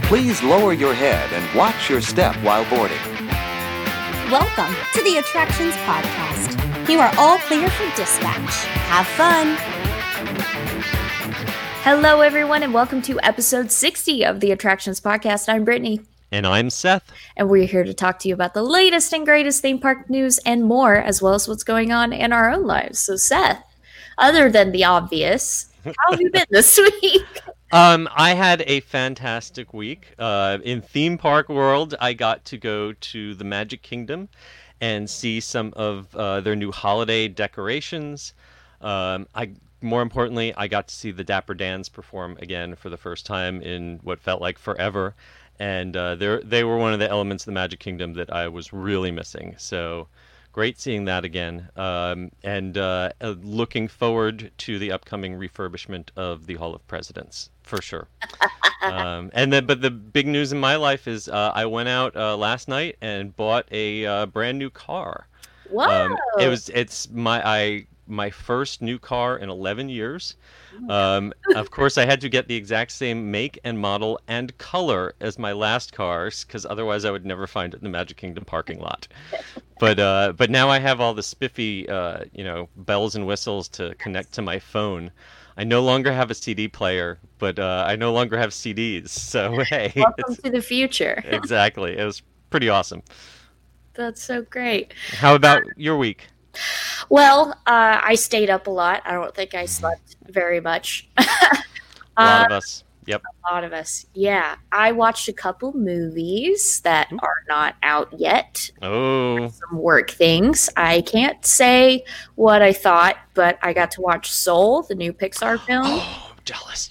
Please lower your head and watch your step while boarding. Welcome to the Attractions Podcast. You are all clear for dispatch. Have fun. Hello, everyone, and welcome to episode 60 of the Attractions Podcast. I'm Brittany. And I'm Seth. And we're here to talk to you about the latest and greatest theme park news and more, as well as what's going on in our own lives. So, Seth, other than the obvious, how have you been this week? I had a fantastic week. In theme park world, I got to go to the Magic Kingdom and see some of their new holiday decorations. More importantly, I got to see the Dapper Dans perform again for the first time in what felt like forever. And they were one of the elements of the Magic Kingdom that I was really missing. So great seeing that again. And looking forward to the upcoming refurbishment of the Hall of Presidents, for sure. But the big news in my life is I went out last night and bought a brand new car. Wow! It's my first new car in 11 years. Of course, I had to get the exact same make and model and color as my last cars, because otherwise I would never find it in the Magic Kingdom parking lot. But now I have all the spiffy, bells and whistles to connect to my phone. I no longer have a CD player, but I no longer have CDs. So hey, welcome to the future. Exactly, it was pretty awesome. That's so great. How about your week? Well, I stayed up a lot. I don't think I slept very much. A lot of us. Yep. A lot of us. Yeah. I watched a couple movies that are not out yet. Oh. Some work things. I can't say what I thought, but I got to watch Soul, the new Pixar film. Oh, jealous.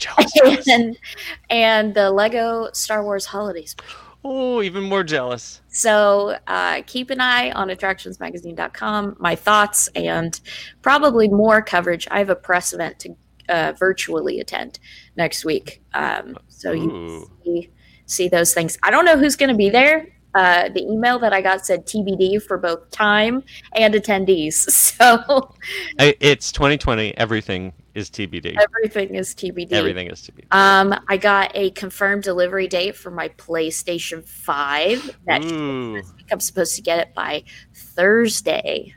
And the Lego Star Wars Holiday Special. Oh, even more jealous. So keep an eye on attractionsmagazine.com. My thoughts and probably more coverage. I have a press event to virtually attend next week. So you can see those things. I don't know who's going to be there. The email that I got said TBD for both time and attendees. So it's 2020. Everything is TBD. Everything is TBD. I got a confirmed delivery date for my PlayStation 5. I'm supposed to get it by Thursday.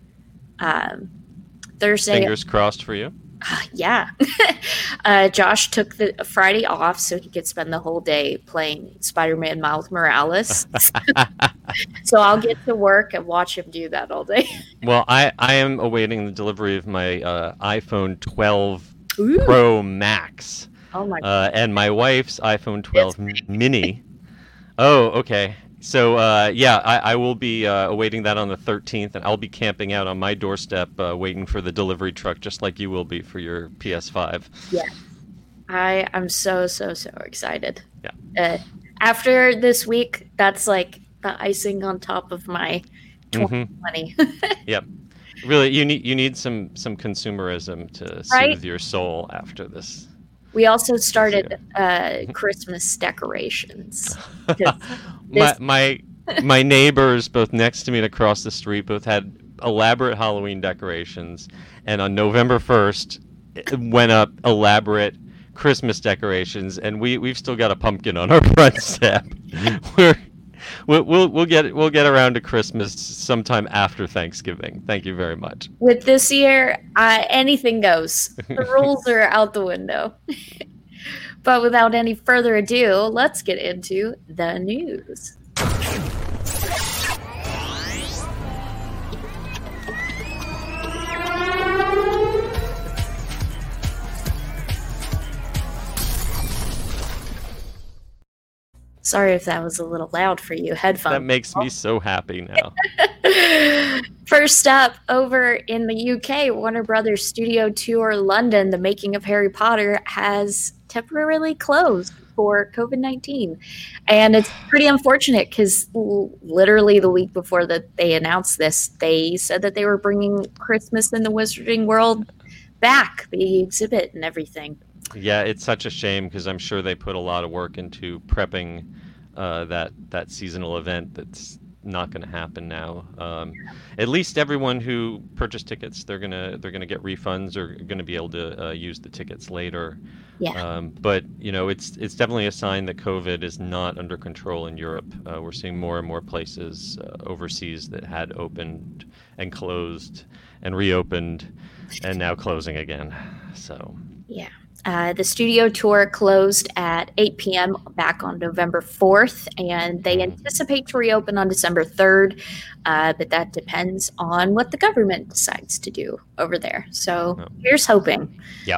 Fingers crossed for you. Yeah. Josh took the Friday off so he could spend the whole day playing Spider-Man Miles Morales. So I'll get to work and watch him do that all day. Well, I am awaiting the delivery of my iPhone 12 Pro Max. Oh my God. And my wife's iPhone 12 Mini. Oh, okay. So, I will be awaiting that on the 13th, and I'll be camping out on my doorstep waiting for the delivery truck, just like you will be for your PS5. Yeah. I'm so excited. Yeah. After this week, that's like the icing on top of my 2020. Yep. Really, you need some consumerism to soothe your soul after this. We also started Christmas decorations. My neighbors, both next to me and across the street, both had elaborate Halloween decorations, and on November 1st, it went up elaborate Christmas decorations, and we've still got a pumpkin on our front step. We'll get around to Christmas sometime after Thanksgiving. Thank you very much. With this year, anything goes. The rules are out the window. But without any further ado, let's get into the news. Sorry if that was a little loud for you. Headphones. That makes me so happy now. First up, over in the UK, Warner Brothers Studio Tour London, the making of Harry Potter, has temporarily closed for COVID-19. And it's pretty unfortunate because literally the week before that they announced this, they said that they were bringing Christmas in the Wizarding World back, the exhibit and everything. Yeah, it's such a shame because I'm sure they put a lot of work into prepping that seasonal event that's not going to happen now. At least everyone who purchased tickets, they're gonna get refunds or going to be able to use the tickets later. Yeah. But it's definitely a sign that COVID is not under control in Europe. We're seeing more and more places overseas that had opened and closed and reopened and now closing again. So Yeah. The studio tour closed at 8 p.m. back on November 4th, and they anticipate to reopen on December 3rd, but that depends on what the government decides to do over there. So here's hoping. Yeah.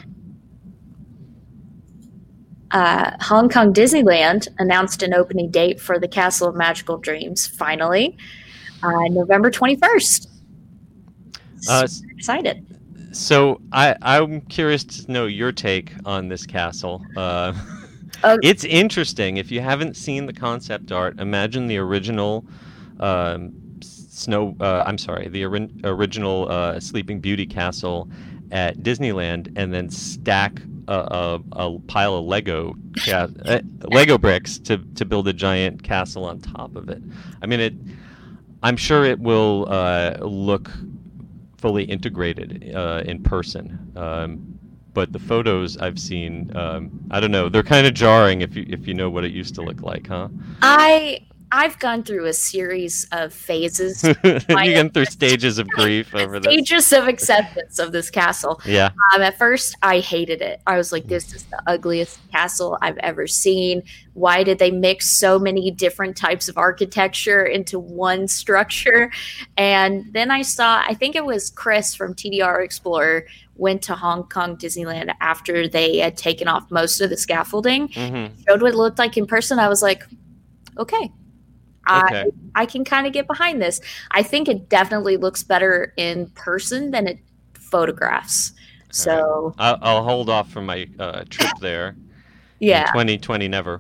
Hong Kong Disneyland announced an opening date for the Castle of Magical Dreams, finally, November 21st. Super excited. So I'm curious to know your take on this castle. It's interesting. If you haven't seen the concept art, imagine the original original Sleeping Beauty castle at Disneyland, and then stack a pile of Lego bricks to build a giant castle on top of it. I mean, I'm sure it will look fully integrated in person, but the photos I've seen, I don't know, they're kind of jarring if you know what it used to look like, huh? I've gone through a series of phases. You've gone through stages of grief over this. Stages of acceptance of this castle. Yeah. At first, I hated it. I was like, this is the ugliest castle I've ever seen. Why did they mix so many different types of architecture into one structure? And then I think it was Chris from TDR Explorer went to Hong Kong Disneyland after they had taken off most of the scaffolding, showed what it looked like in person. I was like, okay. I can kind of get behind this. I think it definitely looks better in person than it photographs. So I'll hold off from my trip there. Yeah. 2020 never.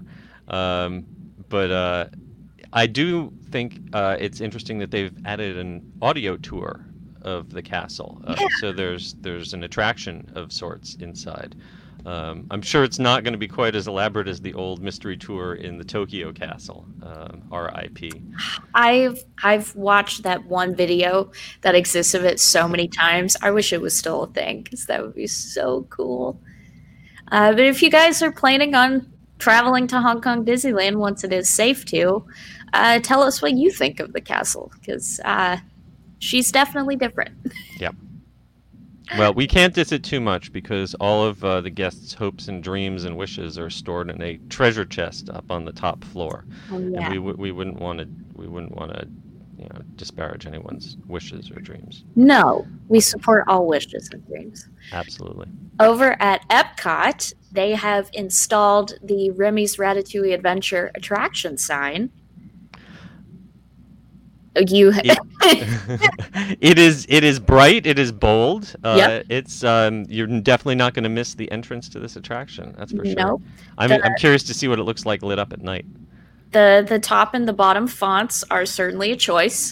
But I do think it's interesting that they've added an audio tour of the castle. So there's an attraction of sorts inside. I'm sure it's not going to be quite as elaborate as the old mystery tour in the Tokyo Castle, RIP. I've watched that one video that exists of it so many times. I wish it was still a thing because that would be so cool. But if you guys are planning on traveling to Hong Kong Disneyland once it is safe to, tell us what you think of the castle because she's definitely different. Yep. Well, we can't diss it too much because all of the guests' hopes and dreams and wishes are stored in a treasure chest up on the top floor. Oh, yeah. And we wouldn't want to disparage anyone's wishes or dreams. No, we support all wishes and dreams. Absolutely. Over at Epcot, they have installed the Remy's Ratatouille Adventure attraction sign. It is bright. It is bold. Yep. It's you're definitely not going to miss the entrance to this attraction. That's for sure. Nope. I'm curious to see what it looks like lit up at night. The top and the bottom fonts are certainly a choice.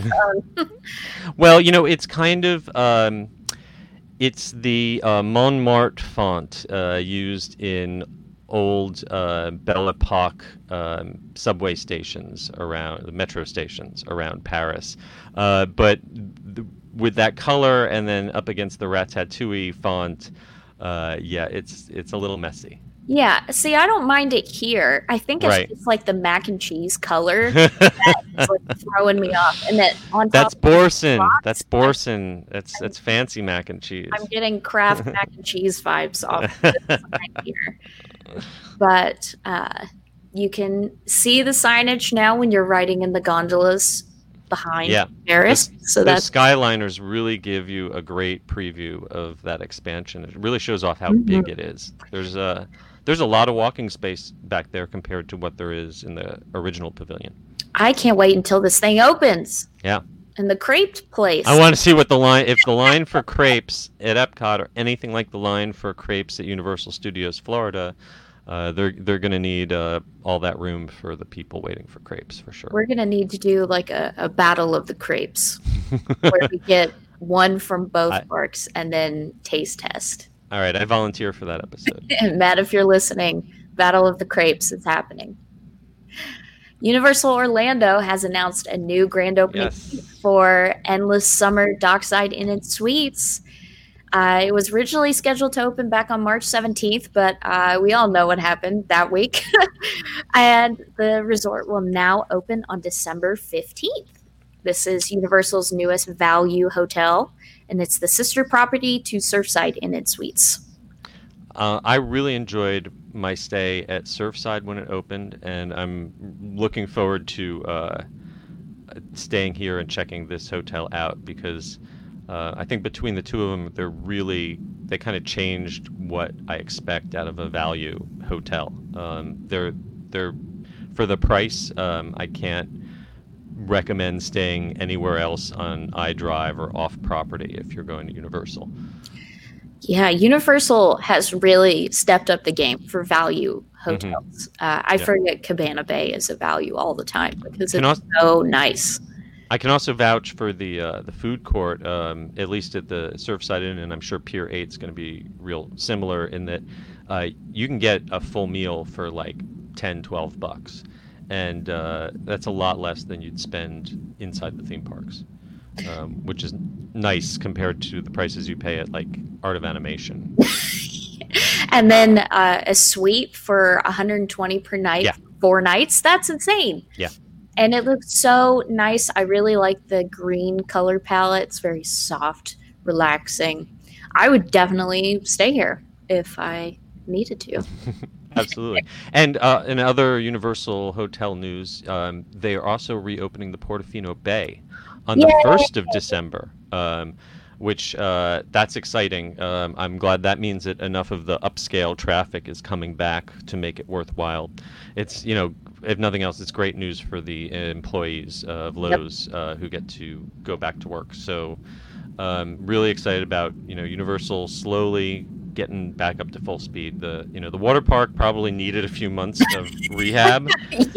Well, it's kind of it's the Montmartre font used in old Belle Epoque subway stations around the metro stations around Paris, but with that color and then up against the Ratatouille font, it's a little messy. Yeah, see, I don't mind it here. I think it's Right. just like the mac and cheese color that's like throwing me off, and then on top That's of the Boursin. box, That's Boursin. That's fancy mac and cheese. I'm getting Kraft mac and cheese vibes off of this sign here. But you can see the signage now when you're riding in the gondolas behind Paris. So those that's Skyliners really give you a great preview of that expansion. It really shows off how big it is. There's a lot of walking space back there compared to what there is in the original pavilion. I can't wait until this thing opens. Yeah. And the crepe place. I want to see what if the line for crepes at Epcot or anything like the line for crepes at Universal Studios Florida, they're going to need all that room for the people waiting for crepes for sure. We're going to need to do like a battle of the crepes where we get one from both parks and then taste test. All right, I volunteer for that episode. And Matt, if you're listening, Battle of the Crepes is happening. Universal Orlando has announced a new grand opening for Endless Summer Dockside Inn and Suites. It was originally scheduled to open back on March 17th, but we all know what happened that week. And the resort will now open on December 15th. This is Universal's newest value hotel, and it's the sister property to Surfside Inn and Suites. I really enjoyed my stay at Surfside when it opened, and I'm looking forward to staying here and checking this hotel out because I think between the two of them, they kind of changed what I expect out of a value hotel. They're for the price. I can't recommend staying anywhere else on iDrive or off property if you're going to Universal. Yeah, Universal has really stepped up the game for value hotels. I forget Cabana Bay is a value all the time because it's so nice. I can also vouch for the food court, at least at the Surfside Inn, and I'm sure Pier 8 is going to be real similar in that you can get a full meal for like $10-12, and that's a lot less than you'd spend inside the theme parks. Which is nice compared to the prices you pay at like Art of Animation. And then a suite for $120 per night, 4 nights. That's insane. Yeah. And it looks so nice. I really like the green color palette. It's very soft, relaxing. I would definitely stay here if I needed to. Absolutely. And in other Universal hotel news, they are also reopening the Portofino Bay on the 1st of December, which that's exciting. I'm glad that means that enough of the upscale traffic is coming back to make it worthwhile. It's, if nothing else, it's great news for the employees of Lowe's who get to go back to work. So really excited about, Universal slowly getting back up to full speed. The water park probably needed a few months of rehab.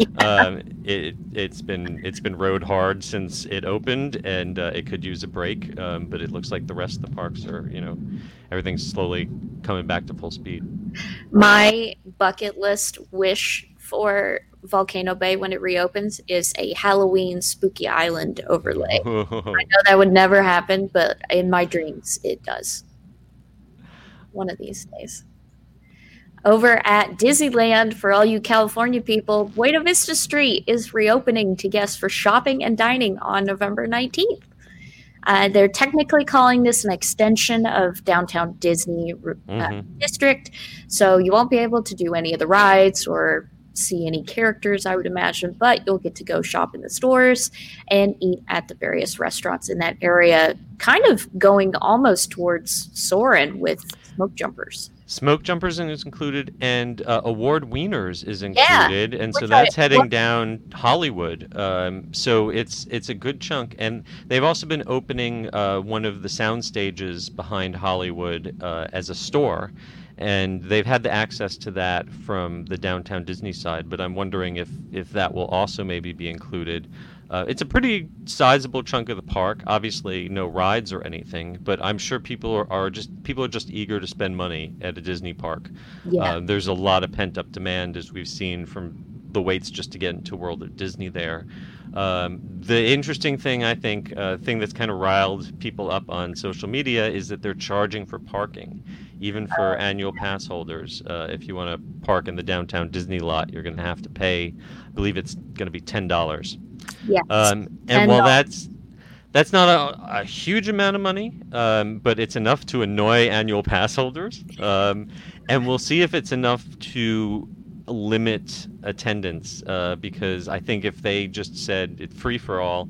It's been rode hard since it opened, and it could use a break. But it looks like the rest of the parks are, everything's slowly coming back to full speed. My bucket list wish for Volcano Bay when it reopens is a Halloween Spooky Island overlay. I know that would never happen, but in my dreams it does. One of these days. Over at Disneyland, for all you California people, Buena Vista Street is reopening to guests for shopping and dining on November 19th. They're technically calling this an extension of Downtown Disney District, so you won't be able to do any of the rides or see any characters, I would imagine, but you'll get to go shop in the stores and eat at the various restaurants in that area, kind of going almost towards Soarin' with Smoke Jumpers. Smoke Jumpers is included, and Award Wieners is included, and so that's heading down Hollywood. So it's a good chunk, and they've also been opening one of the sound stages behind Hollywood as a store. And they've had the access to that from the Downtown Disney side, but I'm wondering if that will also maybe be included. It's a pretty sizable chunk of the park. Obviously, no rides or anything, but I'm sure people are just eager to spend money at a Disney park. Yeah. There's a lot of pent-up demand, as we've seen from the waits just to get into World of Disney there. The interesting thing, I think, thing that's kind of riled people up on social media is that they're charging for parking, even for annual pass holders. If you want to park in the Downtown Disney lot, you're going to have to pay, I believe it's going to be $10. Yes. And while that's not a huge amount of money, but it's enough to annoy annual pass holders. And we'll see if it's enough to limit attendance, because I think if they just said it's free for all,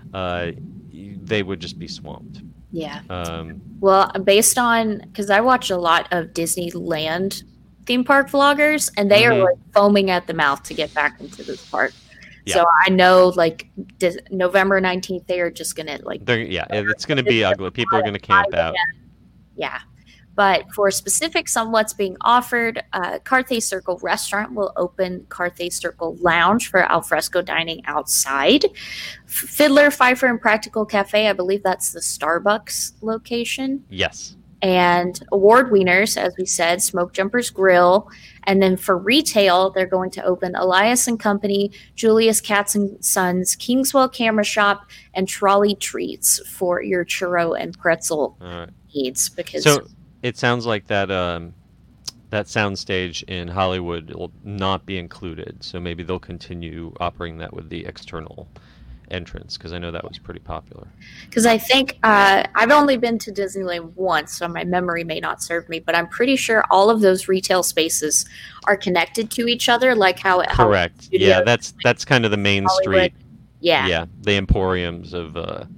they would just be swamped. Yeah. Well, based on, because I watch a lot of Disneyland theme park vloggers, and they are like foaming at the mouth to get back into this park. Yeah. So I know, like, November 19th, they are just gonna it's gonna be ugly. People are gonna camp out. Yeah. But for specifics on what's being offered, Carthay Circle Restaurant will open Carthay Circle Lounge for alfresco dining outside. Fiddler, Pfeiffer, and Practical Cafe, I believe that's the Starbucks location. Yes. And award winners, as we said, Smoke Jumpers Grill. And then for retail, they're going to open Elias and Company, Julius Katz and Sons, Kingswell Camera Shop, and Trolley Treats for your churro and pretzel needs. Because so it sounds like that that soundstage in Hollywood will not be included. So maybe they'll continue operating that with the external entrance, because I know that was pretty popular. Because I think I've only been to Disneyland once, so my memory may not serve me, but I'm pretty sure all of those retail spaces are connected to each other, like how it. Correct. Yeah, that's kind of the main Hollywood. street. Yeah, the emporiums of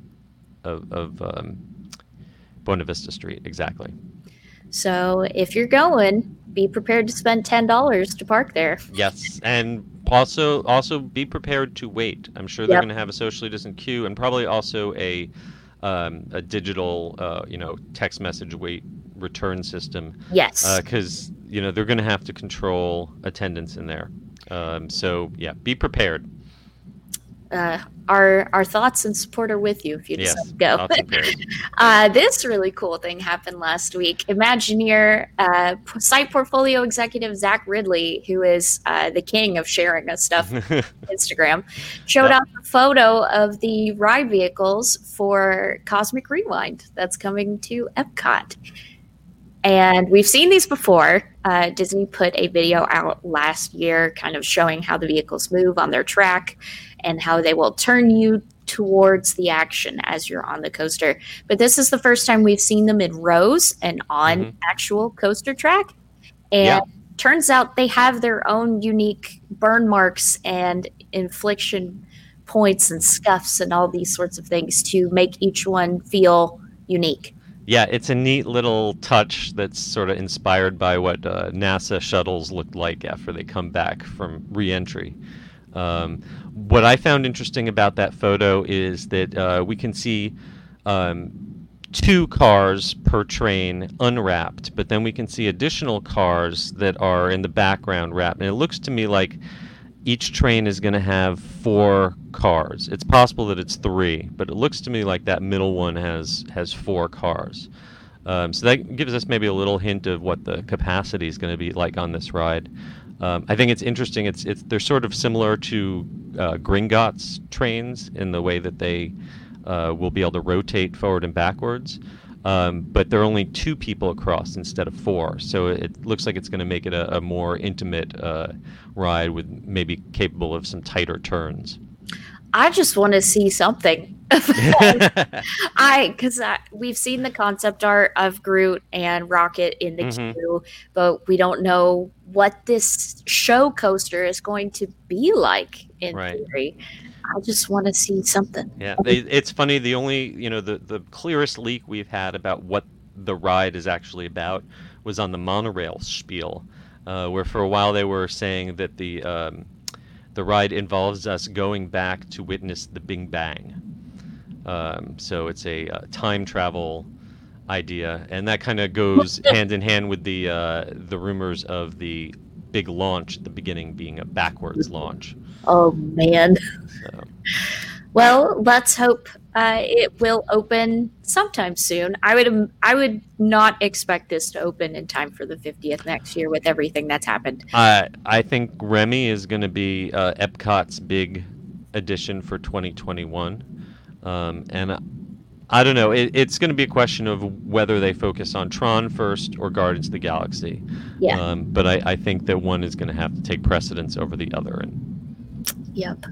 Buena Vista Street. Exactly. So if you're going, be prepared to spend $10 to park there. Yes, and also be prepared to wait. I'm sure they're going to have a socially distant queue, and probably also a digital text message wait return system. Yes. Because they're going to have to control attendance in there. So yeah, be prepared. Our thoughts and support are with you if you decide to go. This really cool thing happened last week. Imagineer site portfolio executive Zach Ridley, who is the king of sharing us stuff on Instagram, showed out a photo of the ride vehicles for Cosmic Rewind that's coming to Epcot. And we've seen these before. Disney put a video out last year kind of showing how the vehicles move on their track and how they will turn you towards the action as you're on the coaster. But this is the first time we've seen them in rows and on actual coaster track. And turns out they have their own unique burn marks and infliction points and scuffs and all these sorts of things to make each one feel unique. Yeah, it's a neat little touch that's sort of inspired by what NASA shuttles looked like after they come back from re-entry. What I found interesting about that photo is that we can see 2 cars per train unwrapped, but then we can see additional cars that are in the background wrapped. And it looks to me like each train is going to have 4 cars. It's possible that it's 3, but it looks to me like that middle one has 4 cars. So that gives us maybe a little hint of what the capacity is going to be like on this ride. I think it's interesting. They're sort of similar to Gringotts trains in the way that they will be able to rotate forward and backwards. But there are only 2 people across instead of 4. So it looks like it's going to make it a more intimate ride with maybe capable of some tighter turns. I just want to see something. Because we've seen the concept art of Groot and Rocket in the queue, but we don't know what this show coaster is going to be like in theory. I just want to see something. Yeah, it's funny. The only, the clearest leak we've had about what the ride is actually about was on the monorail spiel, where for a while they were saying that the ride involves us going back to witness the Big Bang. So it's a time travel idea, and that kind of goes hand in hand with the rumors of the big launch at the beginning being a backwards launch. Oh man. So. Well, let's hope it will open sometime soon. I would not expect this to open in time for the 50th next year with everything that's happened. I think Remy is going to be Epcot's big addition for 2021. And I don't know. It's going to be a question of whether they focus on Tron first or Guardians of the Galaxy. Yeah. But I think that one is going to have to take precedence over the other. Yep.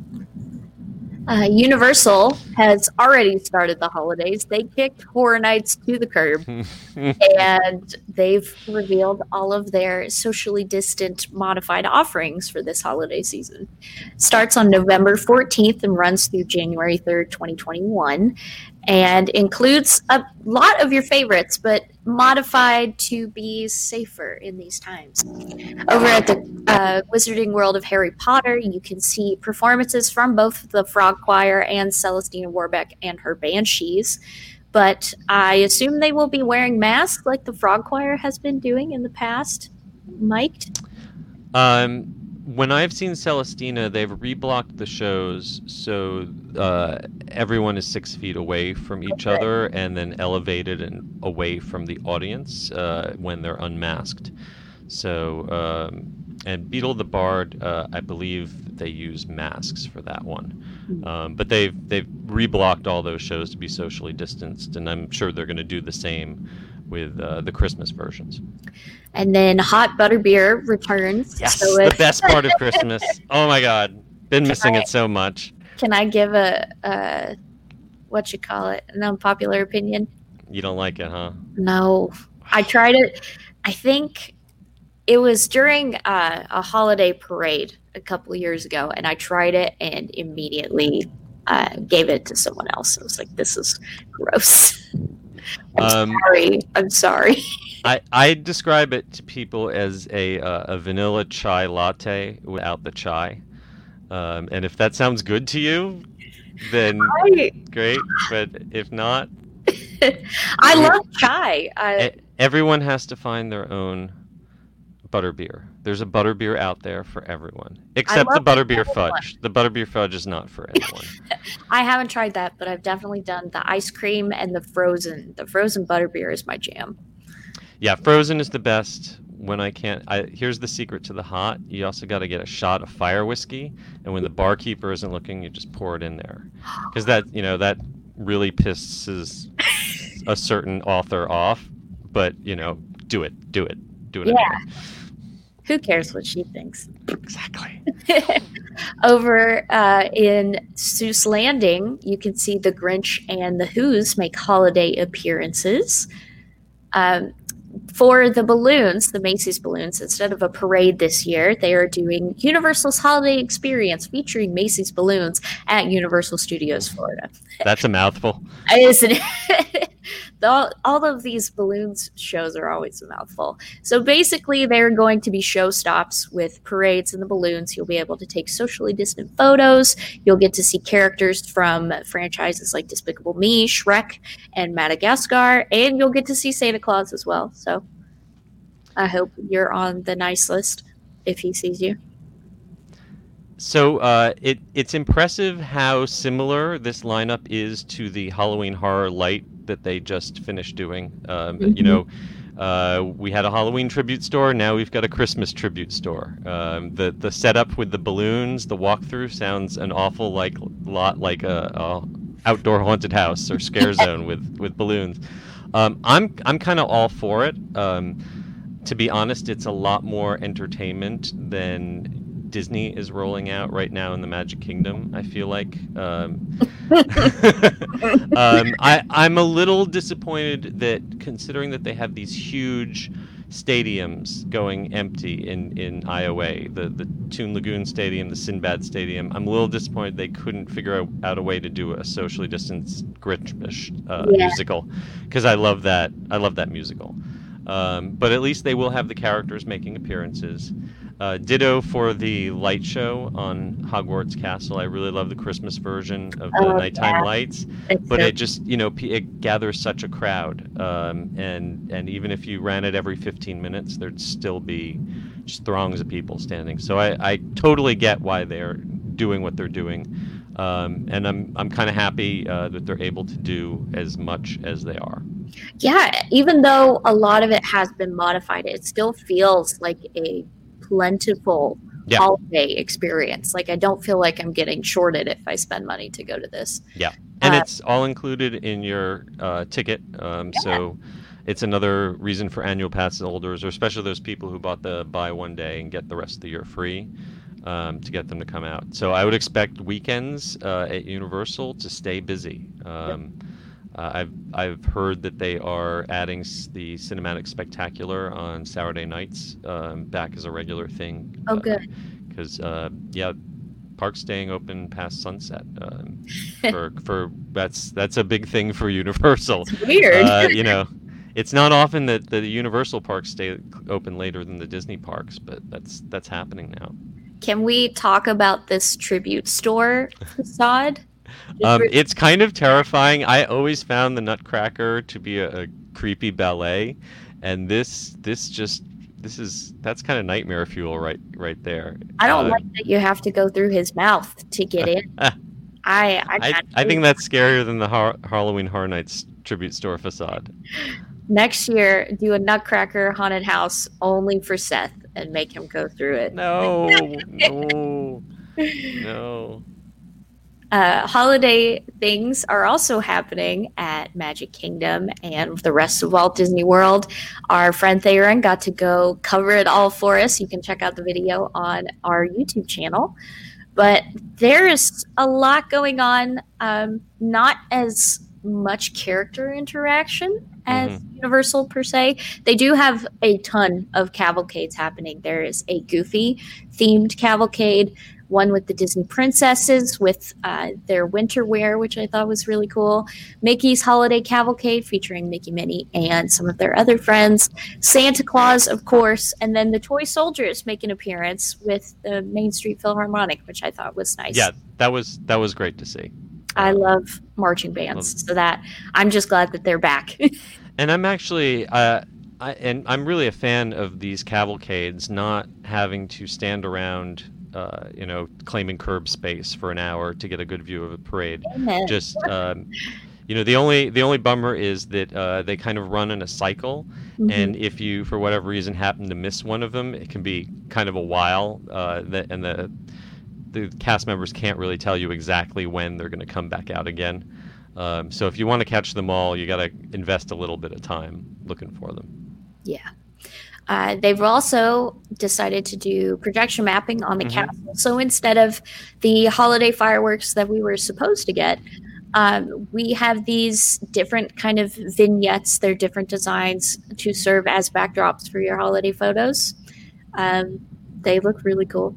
Universal has already started the holidays. They kicked Horror Nights to the curb, and they've revealed all of their socially distant modified offerings for this holiday season. Starts on November 14th and runs through January 3rd, 2021, and includes a lot of your favorites, but modified to be safer in these times. Over at the Wizarding World of Harry Potter, you can see performances from both the Frog Choir and Celestina Warbeck and her Banshees, but I assume they will be wearing masks like the Frog Choir has been doing in the past. Mike? when I've seen Celestina, they've reblocked the shows so everyone is 6 feet away from each other, and then elevated and away from the audience when they're unmasked. So, and Beetle the Bard, I believe they use masks for that one. But they've reblocked all those shows to be socially distanced, and I'm sure they're going to do the same with the Christmas versions. And then Hot Butterbeer returns. Yes, so the best part of Christmas. Oh my God, been missing it so much. Can I give a an unpopular opinion? You don't like it, huh? No, I tried it. I think it was during a holiday parade a couple of years ago, and I tried it and immediately gave it to someone else. I was like, "This is gross." I'm sorry. I describe it to people as a vanilla chai latte without the chai. And if that sounds good to you, then great. But if not, I love chai. Everyone has to find their own butterbeer. There's a butterbeer out there for everyone, except the butterbeer fudge. The butterbeer fudge is not for everyone. I haven't tried that, but I've definitely done the ice cream and the frozen. The frozen butterbeer is my jam. Yeah, frozen is the best. When I can't, here's the secret to the hot. You also got to get a shot of fire whiskey, and when the barkeeper isn't looking, you just pour it in there, because that really pisses a certain author off. But do it. Yeah. Anyway. Who cares what she thinks? Exactly. Over in Seuss Landing, you can see the Grinch and the Who's make holiday appearances. For the balloons, the Macy's balloons, instead of a parade this year, they are doing Universal's Holiday Experience featuring Macy's balloons at Universal Studios Florida. That's a mouthful. Isn't it? All of these balloons shows are always a mouthful. So basically, they're going to be show stops with parades and the balloons. You'll be able to take socially distant photos. You'll get to see characters from franchises like Despicable Me, Shrek, and Madagascar. And you'll get to see Santa Claus as well. So I hope you're on the nice list if he sees you. So it's impressive how similar this lineup is to the Halloween Horror Light that they just finished doing. We had a Halloween tribute store. Now we've got a Christmas tribute store. The setup with the balloons, the walkthrough sounds an awful lot like a outdoor haunted house or scare zone with balloons. I'm kind of all for it. To be honest, it's a lot more entertainment than Disney is rolling out right now in the Magic Kingdom, I feel like. I'm a little disappointed that, considering that they have these huge stadiums going empty in IOA, the Toon Lagoon Stadium, the Sinbad Stadium, I'm a little disappointed they couldn't figure out a way to do a socially distanced Grinch musical, because I love that musical. But at least they will have the characters making appearances. Ditto for the light show on Hogwarts Castle. I really love the Christmas version of the nighttime lights, but it just it gathers such a crowd, and even if you ran it every 15 minutes, there'd still be just throngs of people standing. So I totally get why they're doing what they're doing, and I'm kind of happy that they're able to do as much as they are. Yeah, even though a lot of it has been modified, it still feels like a plentiful holiday experience. Like, I don't feel like I'm getting shorted if I spend money to go to this. Yeah, and it's all included in your ticket. So it's another reason for annual pass holders, or especially those people who bought the buy one day and get the rest of the year free, to get them to come out. So I would expect weekends at Universal to stay busy. I've heard that they are adding the Cinematic Spectacular on Saturday nights back as a regular thing. Oh, good. Because parks staying open past sunset. For that's a big thing for Universal. It's weird. It's not often that the Universal parks stay open later than the Disney parks, but that's happening now. Can we talk about this tribute store facade? It's kind of terrifying. I always found the Nutcracker to be a creepy ballet, and this just that's kind of nightmare fuel right there. I don't like that you have to go through his mouth to get in. I think that's scarier than the Halloween Horror Nights tribute store facade. Next year, do a Nutcracker haunted house only for Seth and make him go through it. No. Holiday things are also happening at Magic Kingdom and the rest of Walt Disney World. Our friend Theron got to go cover it all for us. You can check out the video on our YouTube channel. But there is a lot going on, not as much character interaction as Universal per se. They do have a ton of cavalcades happening. There is a Goofy themed cavalcade, one with the Disney princesses with their winter wear, which I thought was really cool. Mickey's Holiday Cavalcade featuring Mickey, Minnie, and some of their other friends. Santa Claus, of course, and then the Toy Soldiers make an appearance with the Main Street Philharmonic, which I thought was nice. Yeah, that was great to see. I love marching bands, so that I'm just glad that they're back. And I'm actually, I'm really a fan of these cavalcades not having to stand around, claiming curb space for an hour to get a good view of a parade. Amen. Just, the only bummer is that they kind of run in a cycle, and if you, for whatever reason, happen to miss one of them, it can be kind of a while, and the cast members can't really tell you exactly when they're going to come back out again. So if you want to catch them all, you got to invest a little bit of time looking for them. Yeah. They've also decided to do projection mapping on the castle. So instead of the holiday fireworks that we were supposed to get, we have these different kind of vignettes. They're different designs to serve as backdrops for your holiday photos. They look really cool.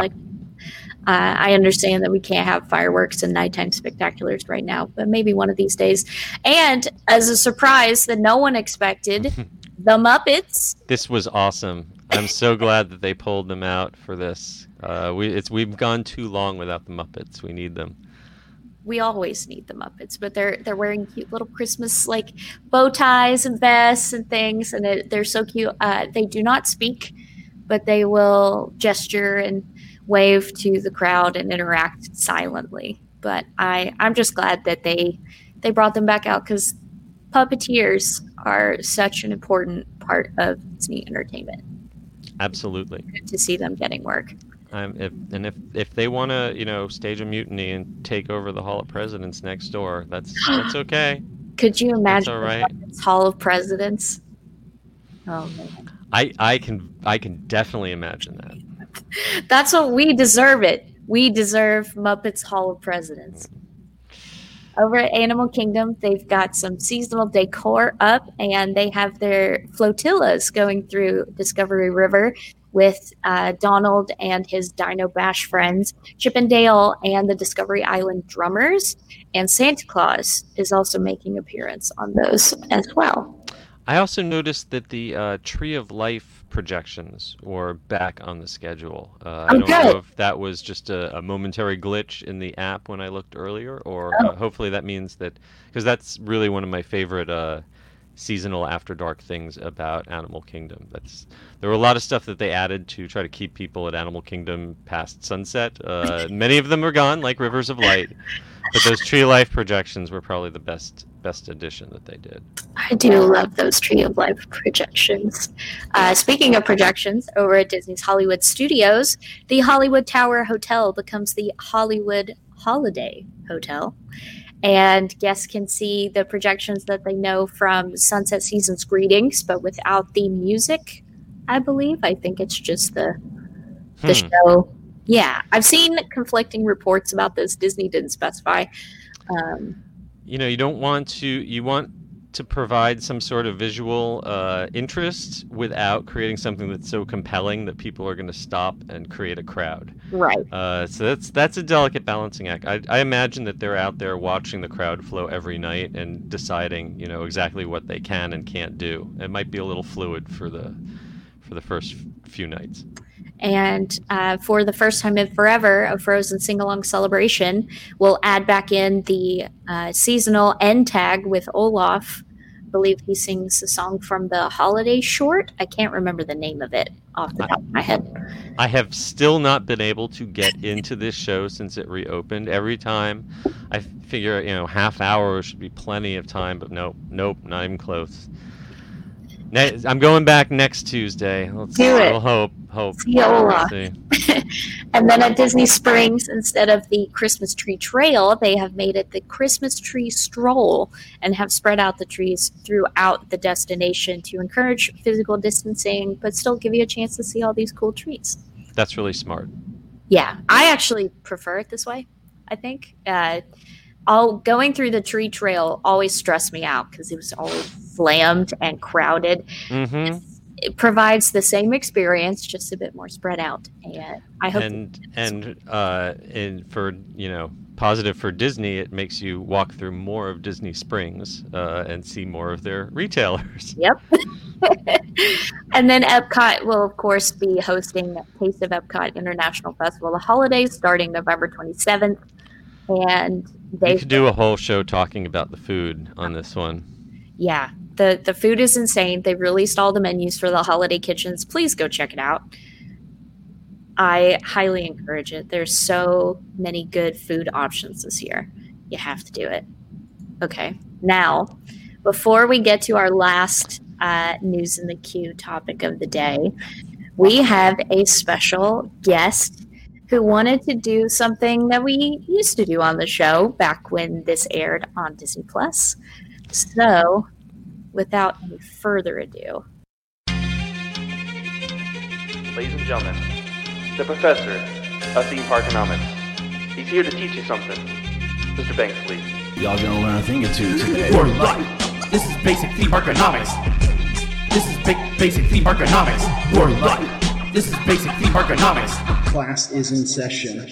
I understand that we can't have fireworks and nighttime spectaculars right now, but maybe one of these days. And as a surprise that no one expected, the Muppets. This was awesome. I'm so glad that they pulled them out for this. We've gone too long without the Muppets. We need them. We always need the Muppets, but they're wearing cute little Christmas like bow ties and vests and things, and they're so cute. They do not speak, but they will gesture and wave to the crowd and interact silently. But I'm just glad that they brought them back out, because puppeteers are such an important part of Disney entertainment. Absolutely. Good to see them getting work. If they want to stage a mutiny and take over the Hall of Presidents next door, that's okay. Could you imagine? That's all right. Hall of Presidents? Oh man. I can definitely imagine that. That's what we deserve. We deserve Muppets Hall of Presidents. Over at Animal Kingdom, they've got some seasonal decor up, and they have their flotillas going through Discovery River with Donald and his Dino Bash friends, Chip and Dale, and the Discovery Island drummers, and Santa Claus is also making an appearance on those as well. I also noticed that the Tree of Life projections were back on the schedule. I don't know if that was just a momentary glitch in the app when I looked earlier, or hopefully that means that, because that's really one of my favorite seasonal After Dark things about Animal Kingdom. There were a lot of stuff that they added to try to keep people at Animal Kingdom past sunset. Many of them are gone, like Rivers of Light, but those Tree of Life projections were probably the best addition that they did. I do love those Tree of Life projections. Speaking of projections, over at Disney's Hollywood Studios, the Hollywood Tower Hotel becomes the Hollywood Holiday Hotel. And guests can see the projections that they know from Sunset Season's Greetings, but without the music, I believe. I think it's just the show. Yeah, I've seen conflicting reports about this. Disney didn't specify. You want to provide some sort of visual interest without creating something that's so compelling that people are going to stop and create a crowd. Right. So that's a delicate balancing act. I imagine that they're out there watching the crowd flow every night and deciding, exactly what they can and can't do. It might be a little fluid for the first few nights. And for the first time in forever, a Frozen sing-along celebration will add back in the seasonal end tag with Olaf believe he sings a song from the holiday short. I can't remember the name of it off the top of my head. I have still not been able to get into this show since it reopened. Every time I figure, half hour should be plenty of time, but nope, not even close. I'm going back next Tuesday. Let's Do it. We'll hope. Viola. See. And then at Disney Springs, instead of the Christmas tree trail, they have made it the Christmas tree stroll and have spread out the trees throughout the destination to encourage physical distancing, but still give you a chance to see all these cool trees. That's really smart. Yeah, I actually prefer it this way, I think. Going through the tree trail always stressed me out because it was always slammed and crowded. Mm-hmm. It provides the same experience, just a bit more spread out. And I hope. And for positive for Disney, it makes you walk through more of Disney Springs and see more of their retailers. Yep. And then Epcot will, of course, be hosting Taste of Epcot International Festival of the Holidays starting November 27th. And we could do a whole show talking about the food on this one. Yeah, the food is insane. They released all the menus for the holiday kitchens. Please go check it out. I highly encourage it. There's so many good food options this year. You have to do it. Okay, now, before we get to our last News in the Queue topic of the day, we have a special guest who wanted to do something that we used to do on the show back when this aired on Disney Plus. So, without any further ado, ladies and gentlemen, the professor of theme parkonomics. He's here to teach you something. Mr. Banksley. Y'all gonna learn a thing or two today. For life. This is basic theme parkonomics. This is basic theme parkonomics. For life. This is basic theme parkonomics. Class is in session.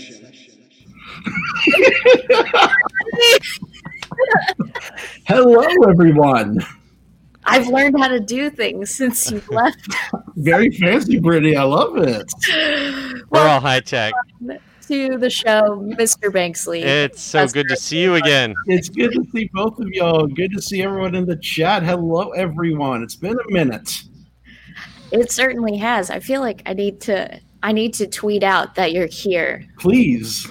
Hello, everyone. I've learned how to do things since you left. Very fancy, Brittany. I love it. We're all high tech. To the show, Mr. Banksley. It's so good to see you again. It's good to see both of y'all. Good to see everyone in the chat. Hello, everyone. It's been a minute. It certainly has. I feel like I need to tweet out that you're here. Please.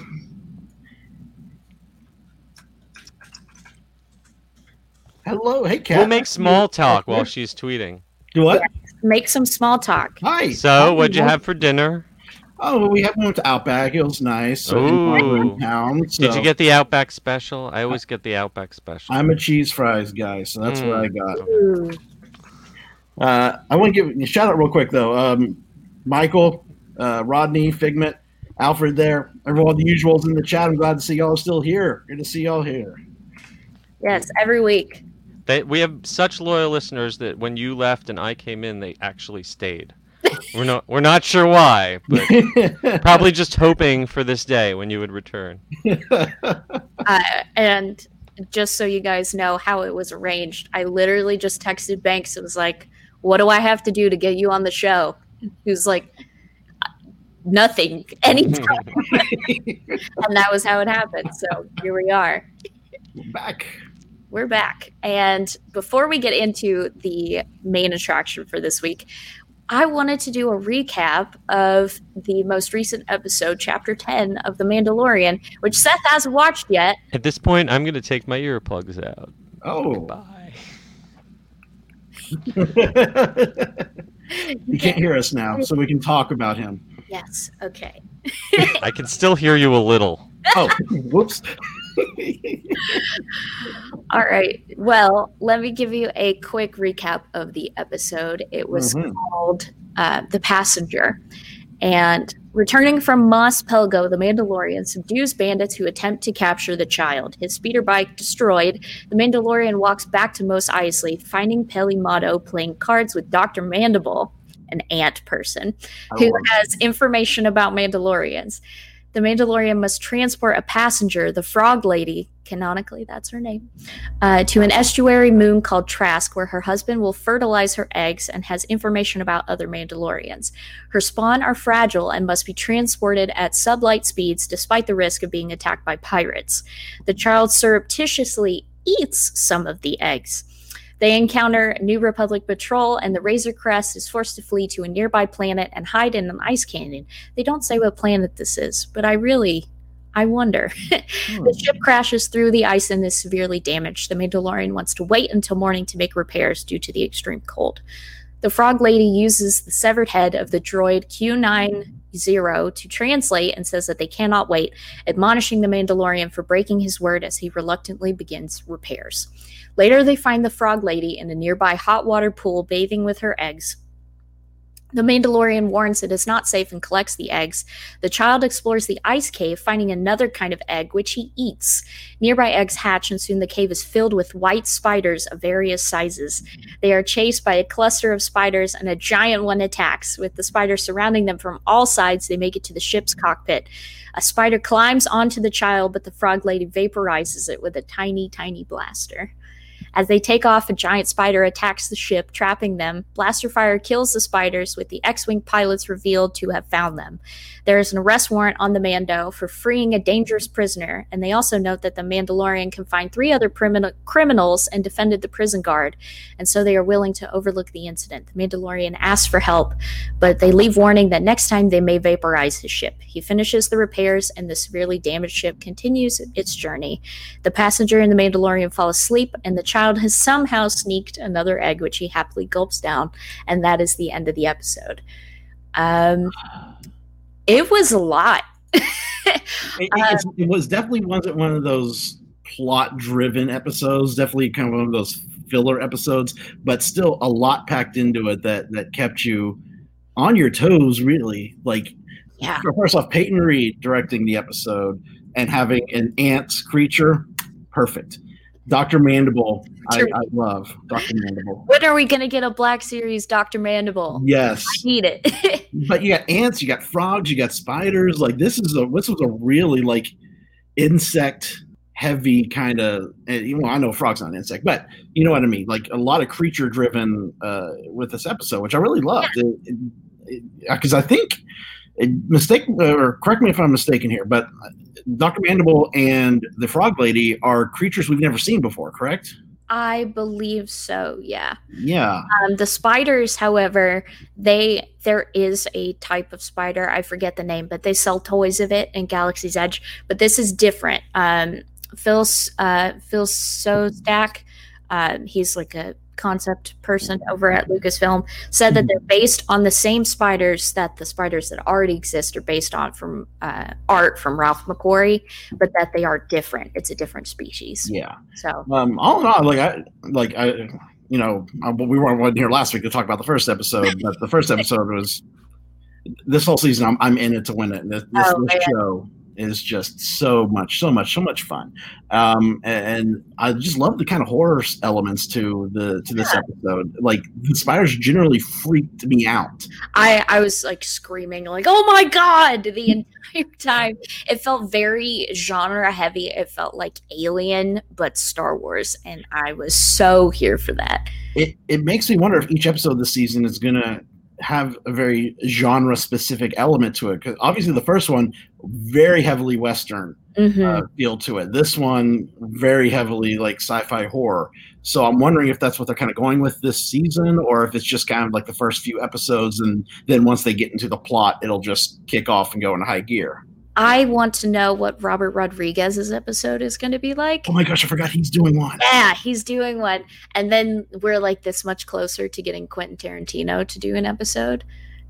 Hello. Hey, Kat. We'll make small talk while she's tweeting. Do what? Make some small talk. Hi. So, what'd you have for dinner? Oh, we went to Outback. It was nice. So Ooh. in town, so. Did you get the Outback special? I always get the Outback special. I'm a cheese fries guy, so that's what I got. Ooh. I want to give a shout out real quick, though. Michael, Rodney, Figment, Alfred there. Everyone, the usuals in the chat. I'm glad to see y'all still here. Good to see y'all here. Yes, every week. We have such loyal listeners that when you left and I came in, they actually stayed. We're not sure why, but probably just hoping for this day when you would return. And just so you guys know how it was arranged, I literally just texted Banks. It was like, what do I have to do to get you on the show? He was like, nothing, anytime. And that was how it happened. So here we are. We're back. And before we get into the main attraction for this week, I wanted to do a recap of the most recent episode, Chapter 10 of The Mandalorian, which Seth hasn't watched yet. At this point, I'm going to take my earplugs out. Oh. Goodbye. You can't hear us now, so we can talk about him. Yes, okay. I can still hear you a little. Oh, whoops. All right. Well, let me give you a quick recap of the episode. It was called The Passenger. And returning from Mos Pelgo, the Mandalorian subdues bandits who attempt to capture the child. His speeder bike destroyed, the Mandalorian walks back to Mos Eisley, finding Peli Motto playing cards with Dr. Mandible, an ant person, who has information about Mandalorians. The Mandalorian must transport a passenger, the Frog Lady, canonically that's her name, to an estuary moon called Trask, where her husband will fertilize her eggs and has information about other Mandalorians. Her spawn are fragile and must be transported at sublight speeds despite the risk of being attacked by pirates. The child surreptitiously eats some of the eggs. They encounter a New Republic patrol, and the Razor Crest is forced to flee to a nearby planet and hide in an ice canyon. They don't say what planet this is, but I wonder. The ship crashes through the ice and is severely damaged. The Mandalorian wants to wait until morning to make repairs due to the extreme cold. The Frog Lady uses the severed head of the droid Q90 to translate and says that they cannot wait, admonishing the Mandalorian for breaking his word as he reluctantly begins repairs. Later, they find the Frog Lady in a nearby hot water pool bathing with her eggs. The Mandalorian warns it is not safe and collects the eggs. The child explores the ice cave, finding another kind of egg, which he eats. Nearby eggs hatch, and soon the cave is filled with white spiders of various sizes. They are chased by a cluster of spiders, and a giant one attacks. With the spiders surrounding them from all sides, they make it to the ship's cockpit. A spider climbs onto the child, but the Frog Lady vaporizes it with a tiny, tiny blaster. As they take off, a giant spider attacks the ship, trapping them. Blaster fire kills the spiders, with the X-Wing pilots revealed to have found them. There is an arrest warrant on the Mando for freeing a dangerous prisoner, and they also note that the Mandalorian can find 3 other criminals and defended the prison guard, and so they are willing to overlook the incident. The Mandalorian asks for help, but they leave warning that next time they may vaporize his ship. He finishes the repairs, and the severely damaged ship continues its journey. The passenger and the Mandalorian fall asleep, and the child has somehow sneaked another egg, which he happily gulps down, and that is the end of the episode. It was a lot. It was definitely wasn't one of those plot-driven episodes. Definitely kind of one of those filler episodes, but still a lot packed into it that kept you on your toes. Really, like, Yeah. First off, Peyton Reed directing the episode and having an ant creature, perfect. Dr. Mandible, I love Dr. Mandible. When are we going to get a Black Series Dr. Mandible? Yes. I need it. But you got ants, you got frogs, you got spiders. Like this was a really like insect heavy kind of. I know frog's not an insect, but you know what I mean. Like a lot of creature driven with this episode, which I really loved. Because I think correct me if I'm mistaken here, but Dr. Mandible and the Frog Lady are creatures we've never seen before, correct? I believe so, yeah. Yeah. The spiders, however, there is a type of spider, I forget the name, but they sell toys of it in Galaxy's Edge. But this is different. Phil Szostak, he's like a concept person over at Lucasfilm, said that they're based on the same spiders that the spiders that already exist are based on from art from Ralph McQuarrie, but that they are different. It's a different species. Yeah. So all in all, we weren't here last week to talk about the first episode, but the first episode was this whole season. I'm in it to win it. This show is just so much fun, and I just love the kind of horror elements to this episode. Like the spiders generally freaked me out. I was like screaming, like, "Oh my god!" the entire time. It felt very genre heavy. It felt like Alien, but Star Wars, and I was so here for that. It makes me wonder if each episode this season is gonna have a very genre specific element to it, because obviously the first one very heavily Western feel to it. This one very heavily like sci-fi horror. So I'm wondering if that's what they're kind of going with this season, or if it's just kind of like the first few episodes and then once they get into the plot, it'll just kick off and go into high gear. I want to know what Robert Rodriguez's episode is going to be like. Oh my gosh, I forgot he's doing one. Yeah, he's doing one. And then we're like this much closer to getting Quentin Tarantino to do an episode.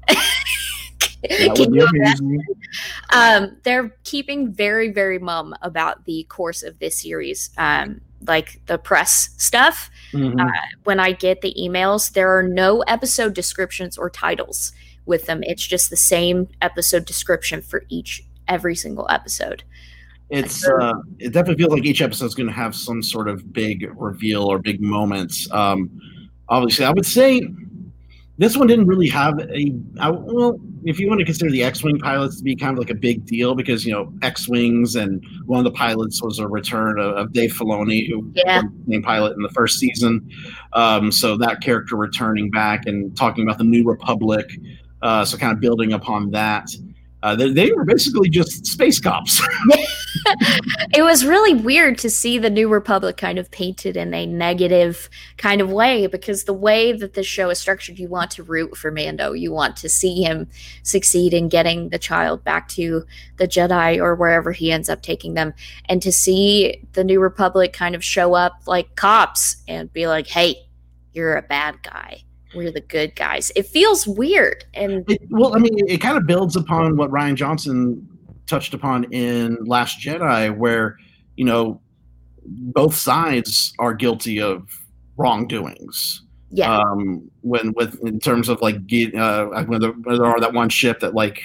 They're keeping very, very mum about the course of this series. Like the press stuff. When I get the emails, there are no episode descriptions or titles with them. It's just the same episode description for every single episode. It definitely feels like each episode is going to have some sort of big reveal or big moments. Obviously, I would say this one didn't really have if you want to consider the X-Wing pilots to be kind of like a big deal, because, X-Wings, and one of the pilots was a return of Dave Filoni, who was the main pilot in the first season. So that character returning back and talking about the New Republic, so kind of building upon that. They were basically just space cops. It was really weird to see the New Republic kind of painted in a negative kind of way, because the way that the show is structured, you want to root for Mando. You want to see him succeed in getting the child back to the Jedi or wherever he ends up taking them. And to see the New Republic kind of show up like cops and be like, hey, you're a bad guy. We're the good guys. It feels weird. And it kind of builds upon what Rian Johnson touched upon in Last Jedi, where, both sides are guilty of wrongdoings. Yeah. In terms of like, when there are that one ship that like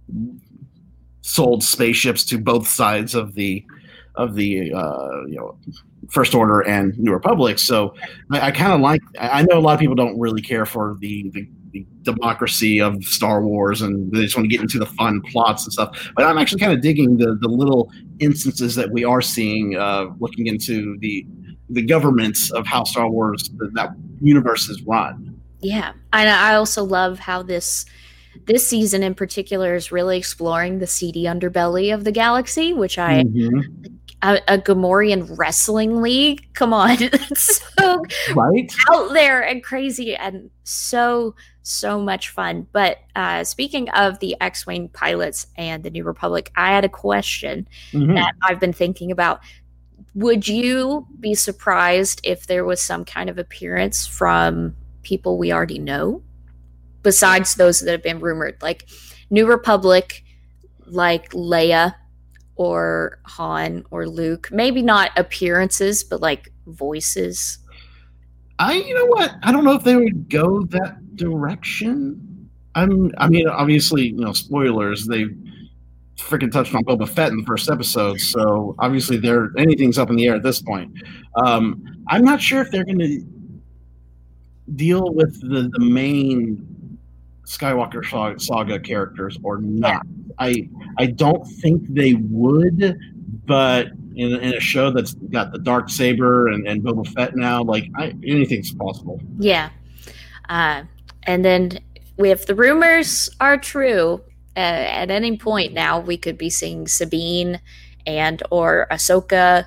sold spaceships to both sides of the First Order and New Republic. So I kind of like. I know a lot of people don't really care for the democracy of Star Wars, and they just want to get into the fun plots and stuff. But I'm actually kind of digging the little instances that we are seeing, looking into the governments of how Star Wars, that universe is run. Yeah, and I also love how this season in particular is really exploring the seedy underbelly of the galaxy, which a Gamorrean wrestling league. Come on, it's so right out there and crazy and so much fun. But speaking of the X-Wing pilots and the New Republic, I had a question that I've been thinking about. Would you be surprised if there was some kind of appearance from people we already know, besides those that have been rumored, like New Republic, like Leia or Han or Luke? Maybe not appearances, but like voices. You know what? I don't know if they would go that direction. I mean, obviously, spoilers. They freaking touched on Boba Fett in the first episode, so obviously anything's up in the air at this point. I'm not sure if they're going to deal with the main Skywalker saga characters or not. Yeah. I don't think they would, but in a show that's got the dark saber and Boba Fett now, like anything's possible. Yeah. And then if the rumors are true, at any point now we could be seeing Sabine and or Ahsoka.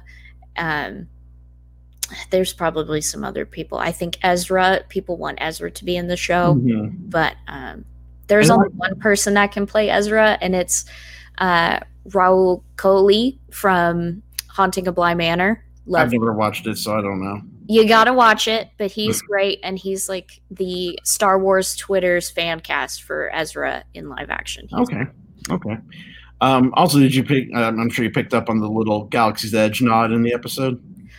There's probably some other people. I think Ezra, people want Ezra to be in the show, but there's only one person that can play Ezra, and it's Raul Coley from Haunting of Bly Manor. I've never watched it, so I don't know. You gotta watch it, but he's great, and he's like the Star Wars Twitter's fan cast for Ezra in live action. Okay. Also, did you pick? I'm sure you picked up on the little Galaxy's Edge nod in the episode.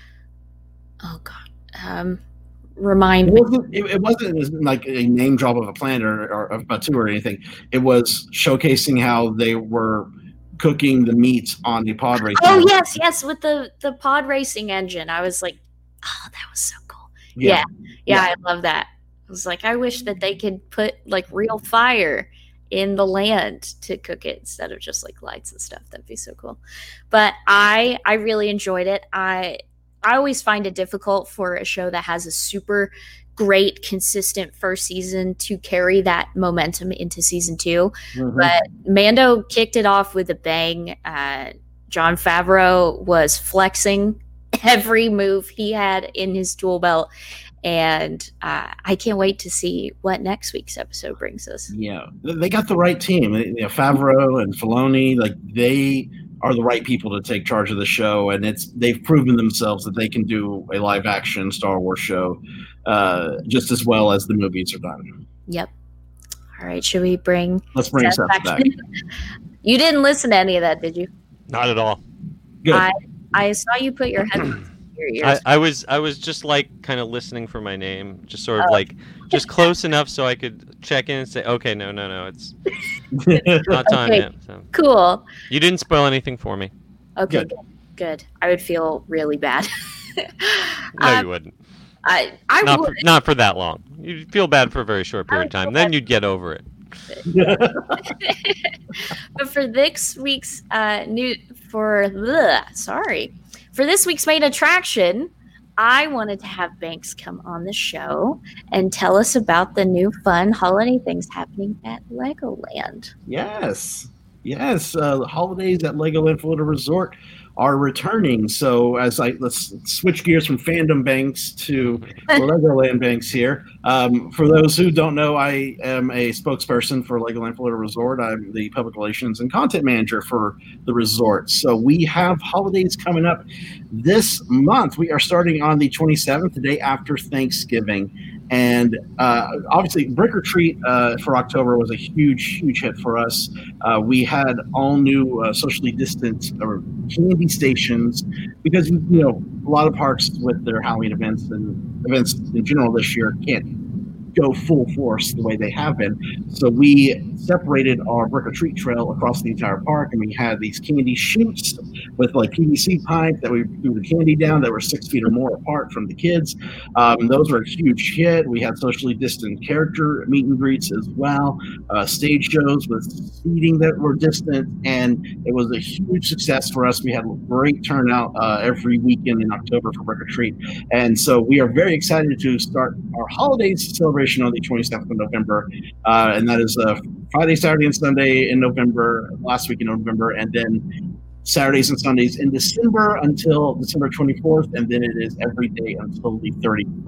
Oh God, remind me. It wasn't like a name drop of a planet or of Batuu or anything. It was showcasing how they were cooking the meat on the pod racing. Oh yes, with the pod racing engine. I was like, oh, that was so cool. Yeah, I love that. I was like, I wish that they could put like real fire in the land to cook it instead of just like lights and stuff. That'd be so cool. But I really enjoyed it. I always find it difficult for a show that has a super great, consistent first season to carry that momentum into season 2. But Mando kicked it off with a bang. Jon Favreau was flexing every move he had in his tool belt. And I can't wait to see what next week's episode brings us. Yeah, they got the right team. Favreau and Filoni, like they are the right people to take charge of the show, and they've proven themselves that they can do a live action Star Wars show just as well as the movies are done. Yep. All right, should we bring? Let's bring Seth back. You didn't listen to any of that, did you? Not at all. Good. I saw you put your headphones in your ears. I was just like kind of listening for my name, just sort of like just close enough so I could check in and say, okay, no, it's not time yet. So. Cool. You didn't spoil anything for me. Okay, good. I would feel really bad. No, you wouldn't. I would. Not for that long. You'd feel bad for a very short period of time. Then you'd get over it. But for this week's for this week's main attraction, I wanted to have Banks come on the show and tell us about the new fun holiday things happening at Legoland. Yes. Yes, the holidays at Legoland Florida Resort are returning. So let's switch gears from fandom banks to Legoland banks here. For those who don't know, I am a spokesperson for Legoland Florida Resort. I'm the public relations and content manager for the resort. So we have holidays coming up this month. We are starting on the 27th, the day after Thanksgiving. And obviously, Brick or Treat for October was a huge hit for us. We had all new socially distant candy stations because, a lot of parks with their Halloween events and events in general this year can't go full force the way they have been. So we separated our Brick or Treat trail across the entire park, and we had these candy chutes with like PVC pipe that we threw the candy down that were 6 feet or more apart from the kids. Those were a huge hit. We had socially distant character meet and greets as well, stage shows with seating that were distant, and it was a huge success for us. We had a great turnout every weekend in October for Brick or Treat, and so we are very excited to start our holidays celebration on the 27th of November, and that is Friday, Saturday, and Sunday in November, last week in November, and then Saturdays and Sundays in December until December 24th, and then it is every day until the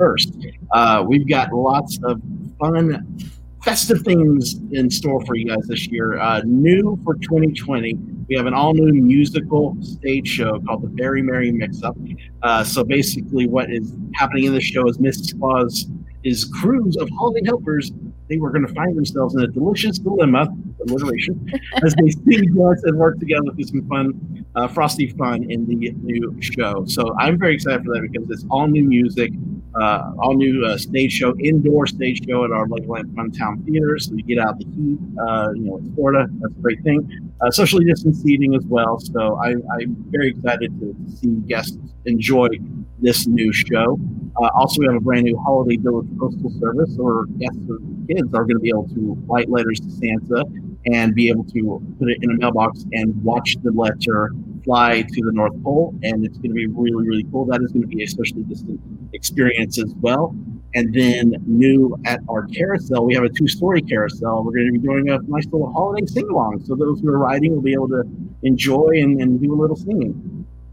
31st. We've got lots of fun, festive things in store for you guys this year. New for 2020, we have an all-new musical stage show called the Very Merry Mix-Up. So basically what is happening in the show is Mrs. Claus is crews of holiday helpers. They were going to find themselves in a delicious dilemma, alliteration, as they sing, dance, and work together through some fun, frosty fun in the new show. So I'm very excited for that because it's all new music, all new stage show, indoor stage show at our Legoland Funtown Theater. So you get out the heat, it's Florida. That's a great thing. Socially distanced seating as well. So I'm very excited to see guests enjoy this new show. Also, we have a brand new holiday village postal service, or guests or kids are going to be able to write letters to Santa and be able to put it in a mailbox and watch the letter fly to the North Pole. And it's going to be really, really cool. That is going to be a socially distant experience as well. And then new at our carousel, we have a 2-story carousel. We're going to be doing a nice little holiday sing-along. So those who are riding will be able to enjoy and do a little singing.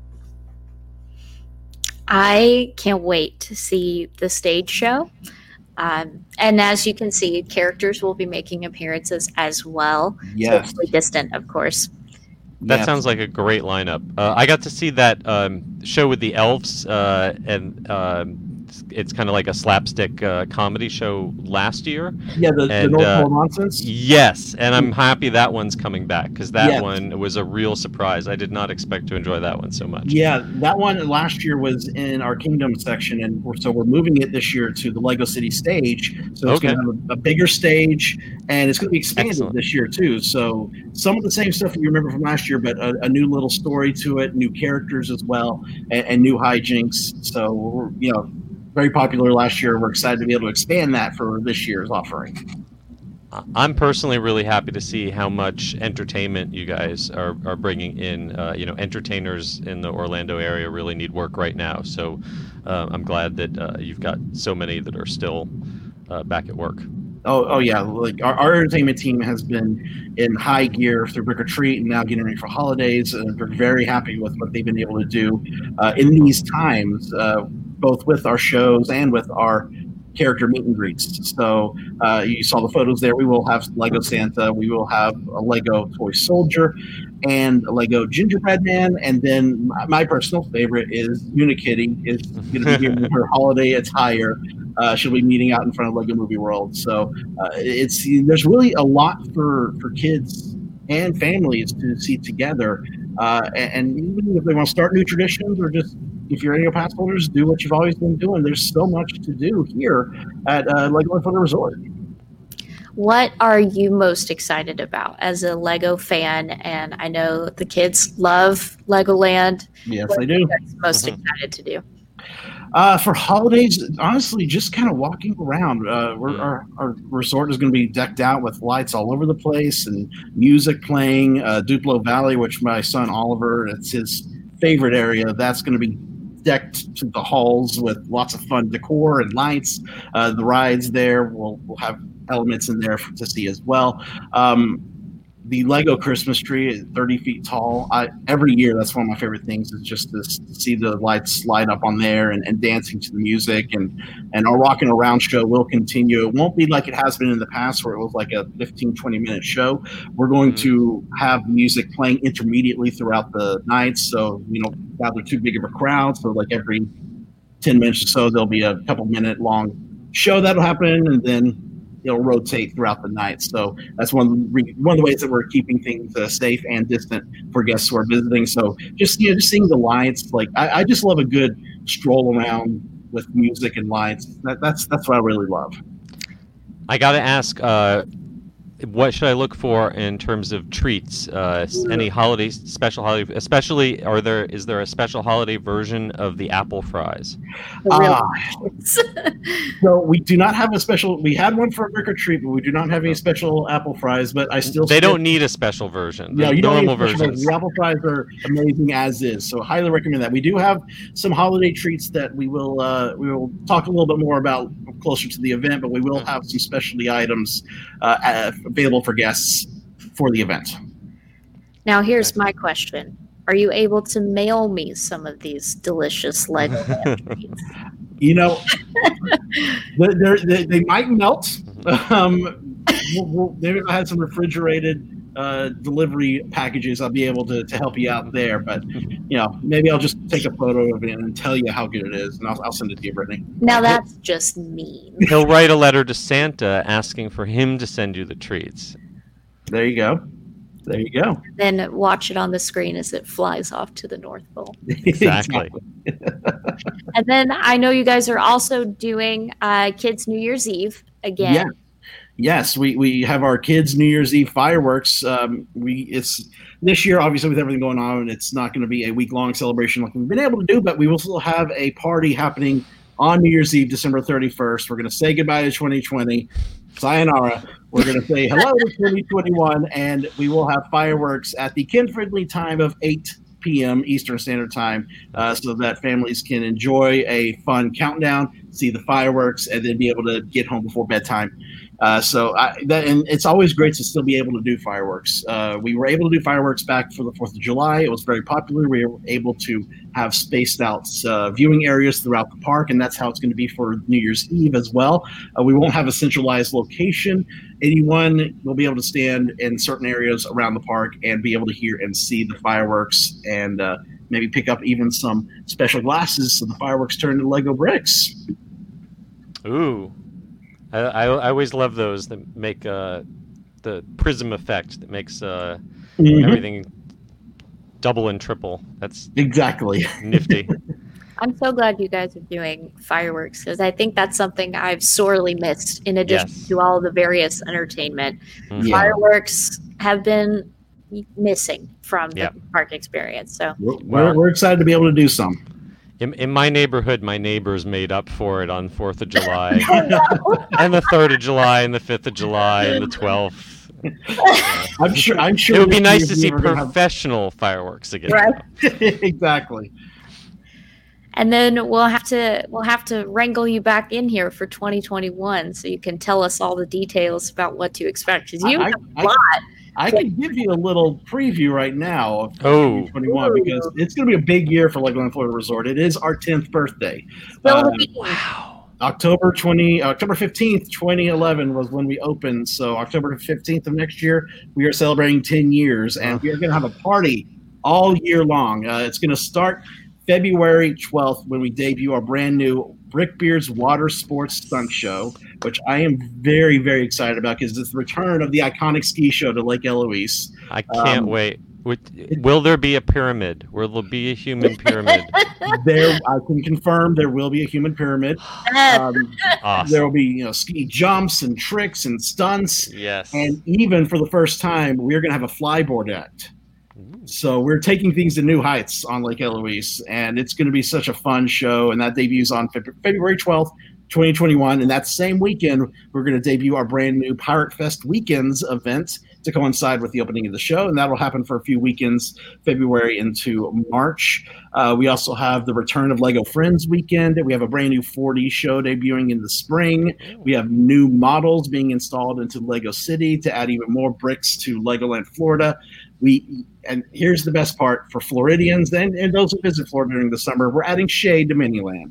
I can't wait to see the stage show. And as you can see, characters will be making appearances as well. Yes. Socially distant, of course. That sounds like a great lineup. I got to see that show with the elves, and it's kind of like a slapstick comedy show last year. Yeah, the North Pole Nonsense. Yes, and I'm happy that one's coming back because that one was a real surprise. I did not expect to enjoy that one so much. Yeah, that one last year was in our Kingdom section, and we're moving it this year to the Lego City stage. So it's going to have a bigger stage, and it's going to be expanded this year too. So some of the same stuff you remember from last year, but a new little story to it, new characters as well, and new hijinks. So we're, very popular last year. We're excited to be able to expand that for this year's offering. I'm personally really happy to see how much entertainment you guys are bringing in. Entertainers in the Orlando area really need work right now. So I'm glad that you've got so many that are still back at work. Oh yeah, like our entertainment team has been in high gear through Brick or Treat and now getting ready for holidays, and we're very happy with what they've been able to do in these times, both with our shows and with our character meet and greets. So you saw the photos there. We will have Lego Santa, we will have a Lego Toy Soldier, and a Lego Gingerbread Man, and then my personal favorite is Unikitty is going to be here in her holiday attire. She'll be meeting out in front of Lego Movie World. So there's really a lot for kids and families to see together. And even if they want to start new traditions, or just if you're annual pass holders, do what you've always been doing. There's so much to do here at Legoland Florida Resort. What are you most excited about as a Lego fan? And I know the kids love Legoland. Yes, what they do. Are you guys most excited to do? For holidays, honestly, just kind of walking around. Our resort is going to be decked out with lights all over the place and music playing. Duplo Valley, which my son Oliver, it's his favorite area, that's going to be decked to the halls with lots of fun decor and lights. The rides there will have elements in there to see as well. the Lego Christmas tree is 30 feet tall. Every year, that's one of my favorite things is just to see the lights light up on there and dancing to the music. And our Rockin' Around show will continue. It won't be like it has been in the past where it was like a 15, 20-minute show. We're going to have music playing intermediately throughout the night, so we don't gather too big of a crowd. So like every 10 minutes or so, there'll be a couple-minute long show that'll happen, and then it'll rotate throughout the night. So that's one of the ways that we're keeping things safe and distant for guests who are visiting. So just seeing the lights, like I just love a good stroll around with music and lights. That's what I really love. I got to ask, what should I look for in terms of treats? Any special holiday, especially is there a special holiday version of the apple fries? So we do not have a special. We had one for a trick or treat, but we do not have any special apple fries. But they don't need a special version. No, you don't normal need a special versions. The apple fries are amazing as is. So highly recommend that. We do have some holiday treats that we will talk a little bit more about closer to the event, but we will have some specialty items available for guests for the event. Now, here's my question. Are you able to mail me some of these delicious Lego treats? They might melt. Maybe if I had some refrigerated delivery packages, I'll be able to help you out there. But maybe I'll just take a photo of it and tell you how good it is, and I'll send it to you, Brittany. Now that's just mean. He'll write a letter to Santa asking for him to send you the treats. There you go. Then watch it on the screen as it flies off to the North Pole. Exactly. And then I know you guys are also doing Kids New Year's Eve again. Yeah. Yes, we have our kids' New Year's Eve fireworks. It's this year, obviously, with everything going on, it's not going to be a week-long celebration like we've been able to do, but we will still have a party happening on New Year's Eve, December 31st. We're going to say goodbye to 2020. Sayonara. We're going to say hello to 2021, and we will have fireworks at the kid-friendly time of 8 p.m. Eastern Standard Time, so that families can enjoy a fun countdown, see the fireworks, and then be able to get home before bedtime. And it's always great to still be able to do fireworks. We were able to do fireworks back for the 4th of July. It was very popular. We were able to have spaced out viewing areas throughout the park, and that's how it's going to be for New Year's Eve as well. We won't have a centralized location. Anyone will be able to stand in certain areas around the park and be able to hear and see the fireworks, and maybe pick up even some special glasses so the fireworks turn into Lego bricks. Ooh. I always love those that make the prism effect that makes everything double and triple. That's exactly nifty. I'm so glad you guys are doing fireworks because I think that's something I've sorely missed in addition to all the various entertainment. Mm-hmm. Fireworks have been missing from the park experience. So we're excited to be able to do some. In my neighborhood, my neighbors made up for it on 4th of July, and the 3rd of July, and the 5th of July, and the 12th. I'm sure it would be nice to see professional fireworks again. Right. Exactly. And then we'll have to wrangle you back in here for 2021 so you can tell us all the details about what to expect. Because you have a lot. I can give you a little preview right now of 2021 because it's going to be a big year for Legoland Florida Resort. It is our 10th birthday. Wow. October 15th, 2011 was when we opened. So October 15th of next year, we are celebrating 10 years, and we are going to have a party all year long. It's going to start February 12th when we debut our brand new Brickbeard's Water Sports Stunt Show, which I am very, very excited about because it's the return of the iconic ski show to Lake Eloise. I can't wait. Will there be a pyramid? Will there be a human pyramid? I can confirm there will be a human pyramid. Awesome. There will be ski jumps and tricks and stunts. Yes. And even for the first time, we're going to have a flyboard act. So we're taking things to new heights on Lake Eloise, and it's going to be such a fun show, and that debuts on February 12th, 2021, and that same weekend, we're going to debut our brand new Pirate Fest Weekends event to coincide with the opening of the show, and that'll happen for a few weekends, February into March. We also have the return of Lego Friends Weekend. We have a brand new 4D show debuting in the spring. We have new models being installed into Lego City to add even more bricks to Legoland Florida. And here's the best part for Floridians and those who visit Florida during the summer, we're adding shade to Miniland.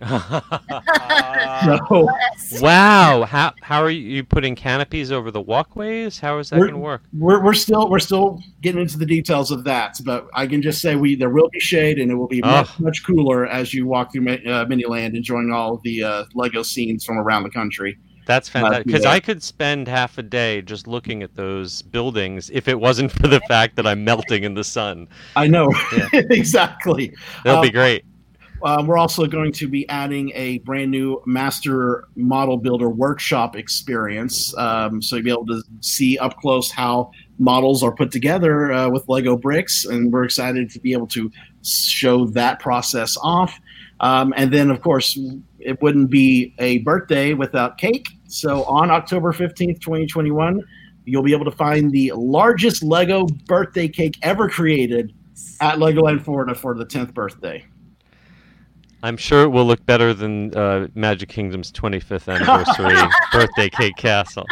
So, wow, how are you putting canopies over the walkways? How is that going to work? We're still getting into the details of that, but I can just say there will be shade, and it will be much cooler as you walk through Miniland, enjoying all the Lego scenes from around the country. That's fantastic, because I could spend half a day just looking at those buildings if it wasn't for the fact that I'm melting in the sun. I know, exactly. That'll be great. We're also going to be adding a brand new Master Model Builder workshop experience. So you'll be able to see up close how models are put together with Lego bricks. And we're excited to be able to show that process off. And then, of course, it wouldn't be a birthday without cake. So on October 15th, 2021, you'll be able to find the largest Lego birthday cake ever created at Legoland Florida for the 10th birthday. I'm sure it will look better than Magic Kingdom's 25th anniversary birthday cake castle.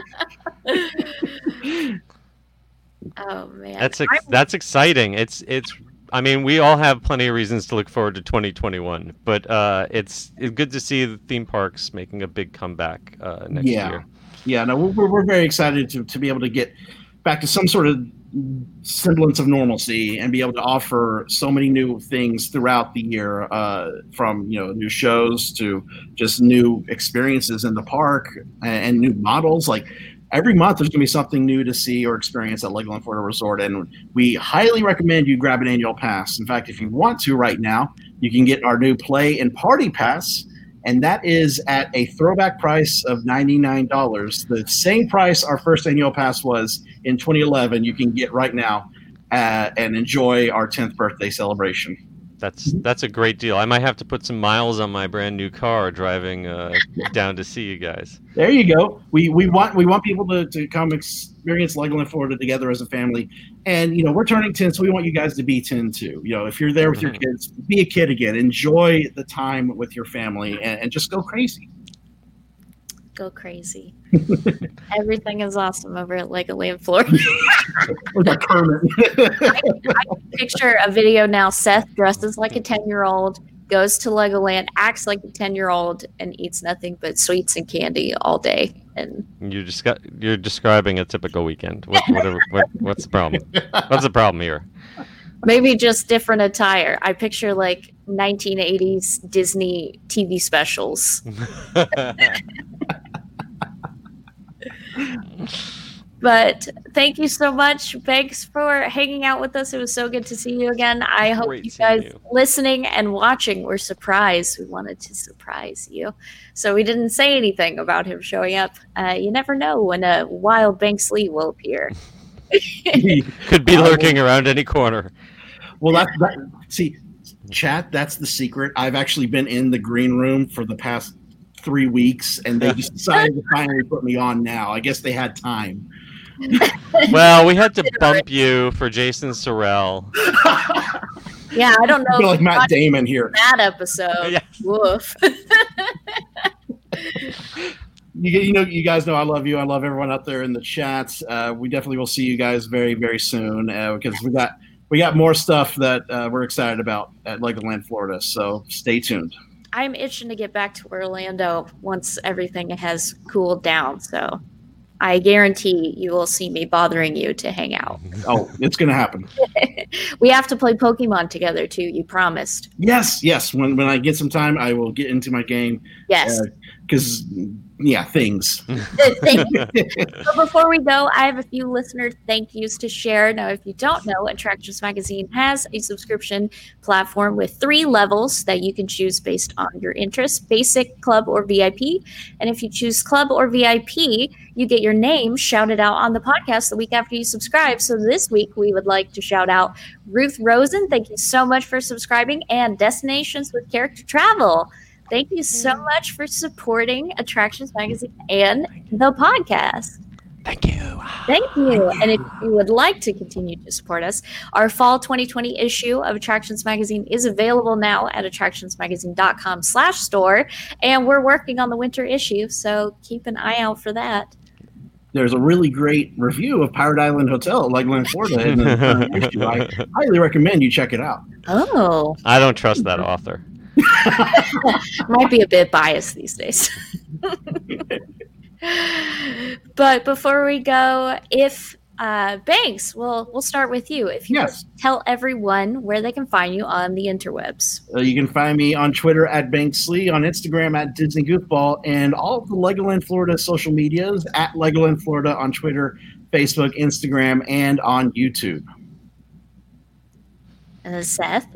Oh man, that's exciting. It's. I mean, we all have plenty of reasons to look forward to 2021, but it's good to see the theme parks making a big comeback next year. Yeah, no, we're very excited to be able to get back to some sort of semblance of normalcy and be able to offer so many new things throughout the year, from new shows to just new experiences in the park and new models. Like every month there's going to be something new to see or experience at Legoland Florida Resort, and we highly recommend you grab an annual pass. In fact, if you want to right now, you can get our new Play and Party Pass, and that is at a throwback price of $99. The same price our first annual pass was in 2011, you can get right now and enjoy our 10th birthday celebration. That's a great deal. I might have to put some miles on my brand new car driving down to see you guys. There you go. We want people to come experience Legoland Florida together as a family, and we're turning 10, so we want you guys to be 10 too. If you're there with your kids, be a kid again. Enjoy the time with your family and just go crazy. Go crazy. Everything is awesome over at Legoland Florida. With a Kermit. I can picture a video now. Seth dresses like a 10-year-old, goes to Legoland, acts like a 10-year-old, and eats nothing but sweets and candy all day. And you're describing a typical weekend. What's the problem? What's the problem here? Maybe just different attire. I picture like 1980s Disney TV specials. But thank you so much, Banks, for hanging out with us. It was so good to see you again. I hope you guys listening and watching were surprised. We wanted to surprise you. So we didn't say anything about him showing up. You never know when a wild Banks Lee will appear. Could be lurking around any corner. Well, see, chat, that's the secret. I've actually been in the green room for the past 3 weeks, and they just decided to finally put me on now. I guess they had time. Well, we had to bump you for Jason Sorrell. Yeah, I don't know. Like Matt Damon here. That episode. Yeah. Woof. You guys know I love you. I love everyone out there in the chats. We definitely will see you guys very, very soon because we got more stuff that we're excited about at Legoland Florida. So stay tuned. I'm itching to get back to Orlando once everything has cooled down. So I guarantee you will see me bothering you to hang out. Oh, it's going to happen. We have to play Pokemon together too. You promised. Yes. When I get some time, I will get into my game. Yes. Because, things. Thank you. So before we go, I have a few listener thank yous to share. Now, if you don't know, Attractions Magazine has a subscription platform with 3 levels that you can choose based on your interests: basic, club, or VIP. And if you choose club or VIP, you get your name shouted out on the podcast the week after you subscribe. So this week, we would like to shout out Ruth Rosen. Thank you so much for subscribing. And Destinations with Character Travel. Thank you so much for supporting Attractions Magazine and the podcast. Thank you. Thank you. And if you would like to continue to support us, our fall 2020 issue of Attractions Magazine is available now at attractionsmagazine.com/store. And we're working on the winter issue, so keep an eye out for that. There's a really great review of Pirate Island Hotel at Legoland, Florida. In the current issue. I highly recommend you check it out. Oh. I don't trust that author. Might be a bit biased these days. But before we go, if Banks, we'll start with you. If you Yes. could tell everyone where they can find you on the interwebs. You can find me on Twitter at Bankslee, on Instagram at Disney Goofball, and all of the Legoland Florida social medias at Legoland Florida on Twitter, Facebook, Instagram, and on YouTube. Seth.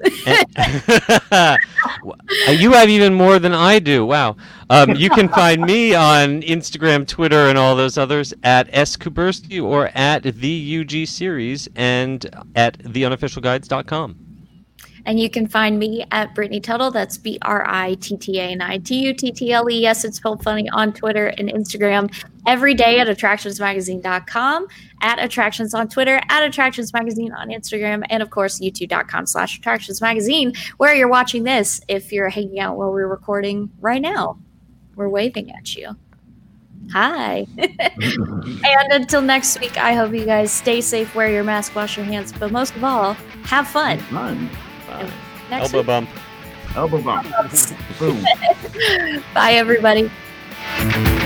You have even more than I do. Wow. You can find me on Instagram, Twitter, and all those others at @skuberski or at the UG series and at theunofficialguides.com. And you can find me at Brittany Tuttle. That's BRITTANITUTTLE. Yes, it's spelled funny on Twitter and Instagram every day at attractionsmagazine.com, at Attractions on Twitter, at Attractions Magazine on Instagram, and of course, youtube.com/attractionsmagazine, where you're watching this if you're hanging out while we're recording right now. We're waving at you. Hi. And until next week, I hope you guys stay safe, wear your mask, wash your hands, but most of all, have fun. Fun. Next Elbow week. bump. Elbow bump. Boom. Bye, everybody.